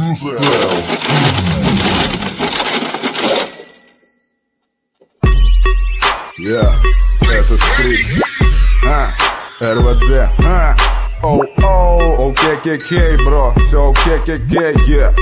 Это стрит, РВД, оу, ККК, бро, все ККК,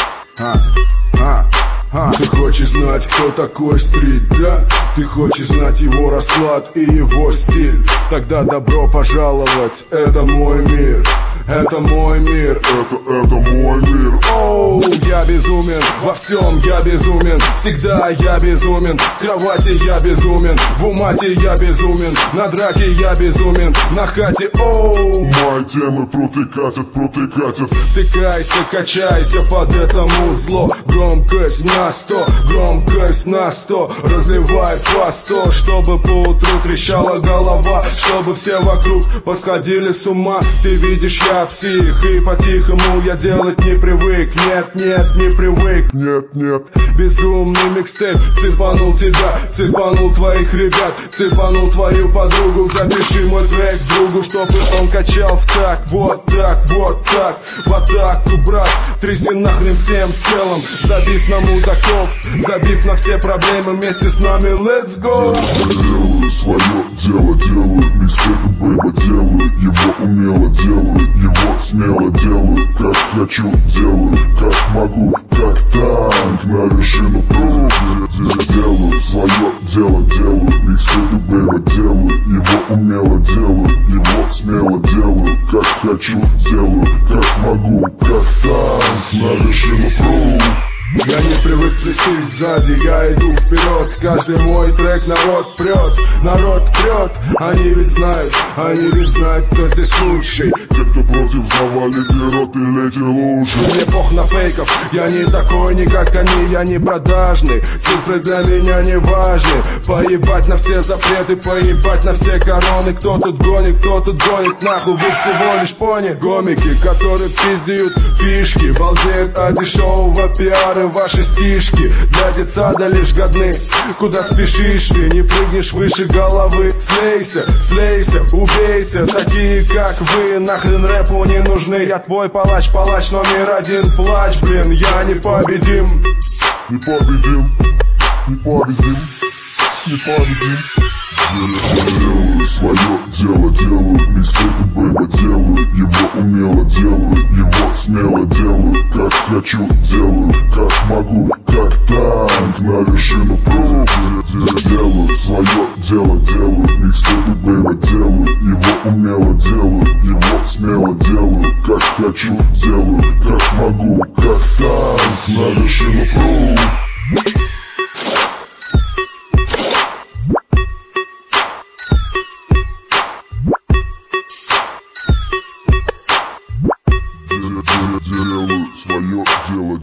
Ты хочешь знать, кто такой стрит, да? Ты хочешь знать его расклад и его стиль? Тогда добро пожаловать, это мой мир. Это мой мир, это мой мир. Оу, я безумен, во всем я безумен. Всегда я безумен, в кровати я безумен, в умате я безумен, на драке я безумен, на хате, оу. Мои темы пруты катят. Втыкайся, качайся под это музло. Громкость на 100, громкость на 100. Разливай по 100, чтобы поутру трещала голова, чтобы все вокруг посходили с ума. Ты видишь, я псих, и по-тихому я делать не привык. Нет, не привык. Нет. Безумный микстейп, цепанул тебя, цепанул твоих ребят, цепанул твою подругу. Запиши мой трек другу, чтобы он качал в так. Вот так, в атаку, брат. Тряси нахрен всем телом, забив на мудаков, забив на все проблемы вместе с нами. Let's go! Делаю свое дело, делаю микстейп, бэйба, делаю его умело, делаю его смело, делаю как хочу, делаю как могу, как танк на вершину прыгну. Делаю свое дело, делаю микстейп, бэйба, делаю его умело, делаю его смело, делаю как хочу, делаю как могу, как танк на вершину прыгну. Я не привык плести сзади, я иду вперед. Каждый мой трек народ прет, они ведь знают, кто здесь лучший. Те, кто против, завалите рот и лейте лужи. Мне пох на фейков, я не такой, не как они, я не продажный. Цифры для меня не важны. Поебать на все запреты, поебать на все короны. Кто тут гонит, нахуй, вы всего лишь пони. Гомики, которые пиздят фишки, балдеют от дешевого пиара. Ваши стишки для детсада лишь годны. Куда спешишь ты, не прыгнешь выше головы. Слейся, убейся. Такие как вы, нахрен рэпу не нужны. Я твой палач номер один. Плачь, блин, я непобедим. Делаю свое дело, делаю микстейп, бэйба, делаю его умело, делаю его смело, делаю как хочу, делаю как могу, как танк на вершину прыгну. Делаю свое дело, делаю микстейп, бэйба, делаю его умело, делаю его смело, делаю как хочу, делаю как могу, как танк на вершину прыгну. Делаю свое дело.